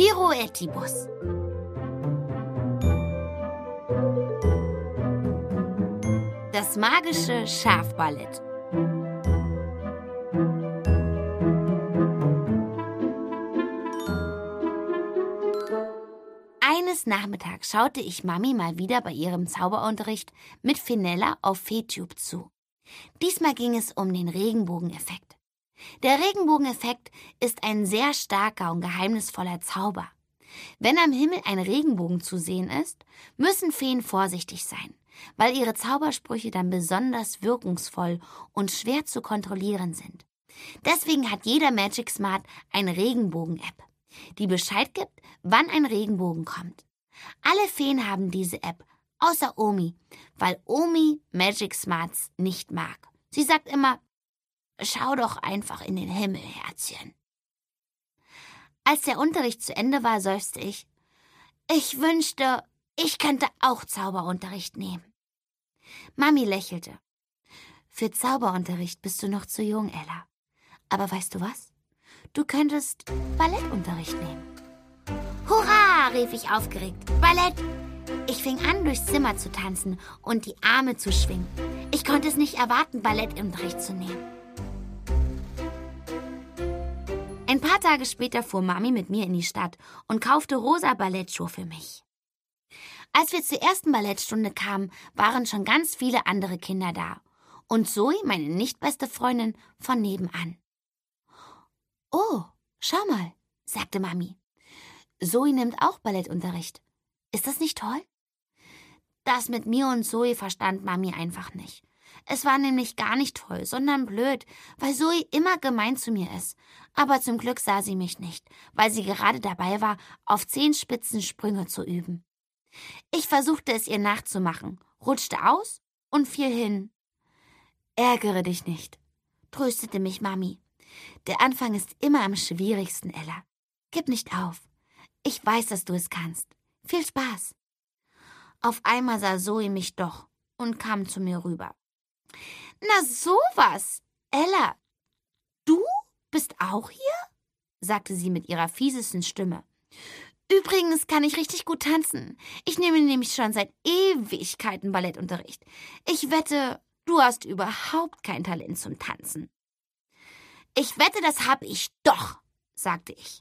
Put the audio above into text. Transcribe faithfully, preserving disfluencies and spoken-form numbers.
Pirouettibus. Das magische Schafballett. Eines Nachmittags schaute ich Mami mal wieder bei ihrem Zauberunterricht mit Fenella auf FeeTube zu. Diesmal ging es um den Regenbogeneffekt. Der Regenbogeneffekt ist ein sehr starker und geheimnisvoller Zauber. Wenn am Himmel ein Regenbogen zu sehen ist, müssen Feen vorsichtig sein, weil ihre Zaubersprüche dann besonders wirkungsvoll und schwer zu kontrollieren sind. Deswegen hat jeder Magic Smart eine Regenbogen-App, die Bescheid gibt, wann ein Regenbogen kommt. Alle Feen haben diese App, außer Omi, weil Omi Magic Smarts nicht mag. Sie sagt immer, schau doch einfach in den Himmel, Herzchen. Als der Unterricht zu Ende war, seufzte ich, ich wünschte, ich könnte auch Zauberunterricht nehmen. Mami lächelte. Für Zauberunterricht bist du noch zu jung, Ella. Aber weißt du was? Du könntest Ballettunterricht nehmen. Hurra, rief ich aufgeregt. Ballett! Ich fing an, durchs Zimmer zu tanzen und die Arme zu schwingen. Ich konnte es nicht erwarten, Ballettunterricht zu nehmen. Ein paar Tage später fuhr Mami mit mir in die Stadt und kaufte rosa Ballettschuhe für mich. Als wir zur ersten Ballettstunde kamen, waren schon ganz viele andere Kinder da. Und Zoe, meine nicht beste Freundin, von nebenan. Oh, schau mal, sagte Mami. Zoe nimmt auch Ballettunterricht. Ist das nicht toll? Das mit mir und Zoe verstand Mami einfach nicht. Es war nämlich gar nicht toll, sondern blöd, weil Zoe immer gemein zu mir ist. Aber zum Glück sah sie mich nicht, weil sie gerade dabei war, auf Zehenspitzen Sprünge zu üben. Ich versuchte es ihr nachzumachen, rutschte aus und fiel hin. Ärgere dich nicht, tröstete mich Mami. Der Anfang ist immer am schwierigsten, Ella. Gib nicht auf. Ich weiß, dass du es kannst. Viel Spaß. Auf einmal sah Zoe mich doch und kam zu mir rüber. Na sowas! Ella, du bist auch hier? Sagte sie mit ihrer fiesesten Stimme. Übrigens kann ich richtig gut tanzen. Ich nehme nämlich schon seit Ewigkeiten Ballettunterricht. Ich wette, du hast überhaupt kein Talent zum Tanzen. Ich wette, das hab ich doch, sagte ich.